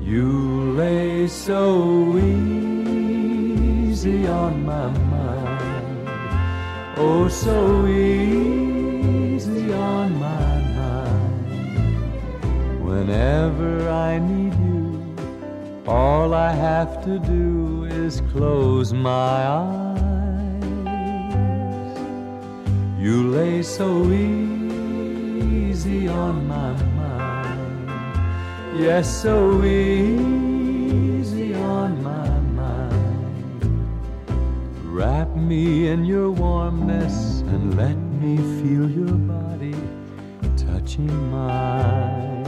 You lay so easy on my mind, oh so easy on my mind. Whenever I need you, all I have to do is close my eyes. You lay so easy on my mind, yes, so easy on my mind. Wrap me in your warmness and let me feel your body touching mine.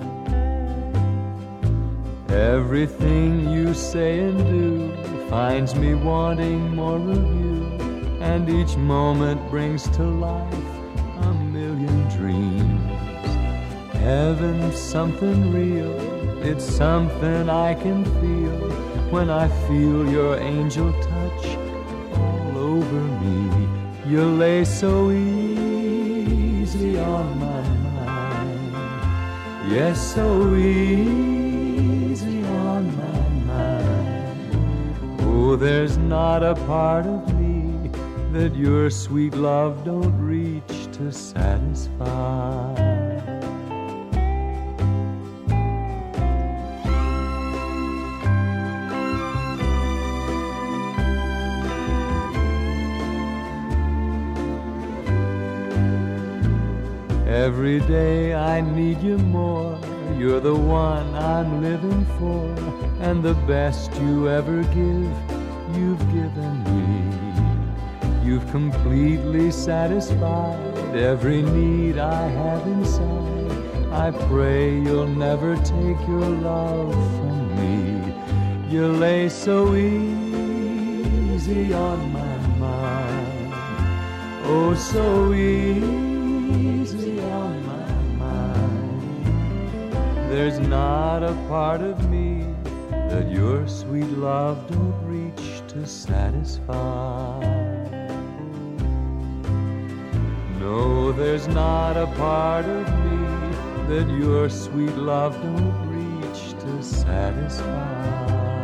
Everything you say and do finds me wanting more of you, and each moment brings to life a million dreams. Heaven's something real, it's something I can feel when I feel your angel touch all over me. You lay so easy on my mind, yes, so easy on my mind. Oh, there's not a part of me that your sweet love don't reach to satisfy. Every day I need you more. You're the one I'm living for, and the best you ever give, you've given me. You've completely satisfied every need I have inside. I pray you'll never take your love from me. You lay so easy on my mind, oh so easy on my mind. There's not a part of me that your sweet love don't reach to satisfy. No, there's not a part of me that your sweet love don't reach to satisfy.